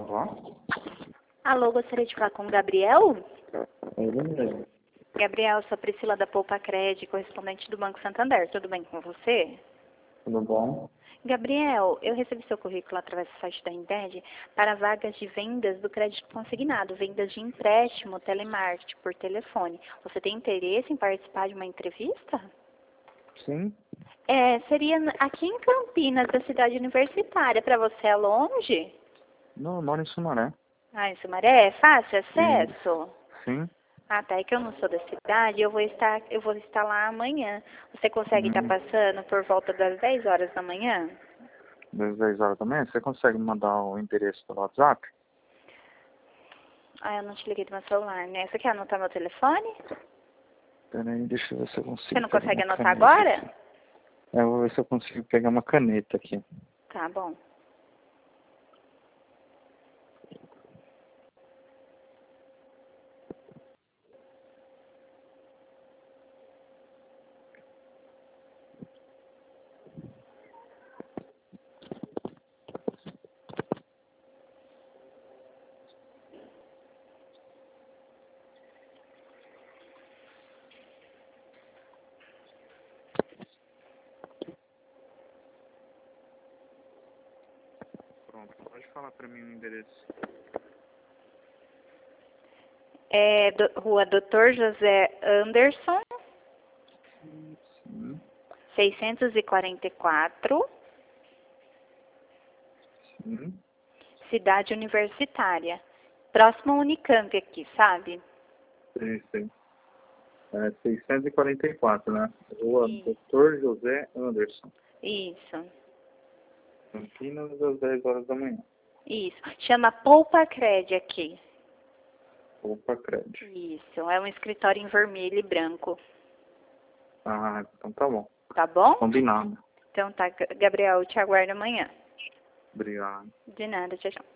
Alô? Alô, gostaria de falar com o Gabriel? Ele mesmo. Gabriel, sou a Priscila da Poupa Cred, correspondente do Banco Santander. Tudo bem com você? Tudo bom? Gabriel, eu recebi seu currículo através do site da Indeed para vagas de vendas do crédito consignado, vendas de empréstimo, telemarketing por telefone. Você tem interesse em participar de uma entrevista? Sim. Seria aqui em Campinas, da cidade universitária. Para você é longe? Não, eu moro em Sumaré. Ah, em Sumaré? É fácil acesso? Sim. Ah, tá. É que eu não sou da cidade, eu vou estar lá amanhã. Você consegue estar passando por volta das 10 horas da manhã? Das 10 horas da manhã, você consegue me mandar o endereço pelo WhatsApp? Ah, eu não te liguei do meu celular, né? Você quer anotar meu telefone? Peraí, deixa eu ver se eu consigo. Você não pegar consegue uma anotar caneta agora? aqui. Eu vou ver se eu consigo pegar uma caneta aqui. Tá bom. Pronto, pode falar pra mim o endereço. Rua Doutor José Anderson, Sim. 644, Sim. Cidade Universitária. Próximo ao Unicamp aqui, sabe? Sei. É 644, né? Rua Isso. Dr. José Anderson. Isso. Campinas, às 10 horas da manhã. Isso. Chama Poupa Cred aqui. Opa, crédito. Isso. É um escritório em vermelho e branco. Ah, então tá bom. Tá bom? Combinado. Então tá, Gabriel, eu te aguardo amanhã. Obrigado. De nada, tchau, tchau.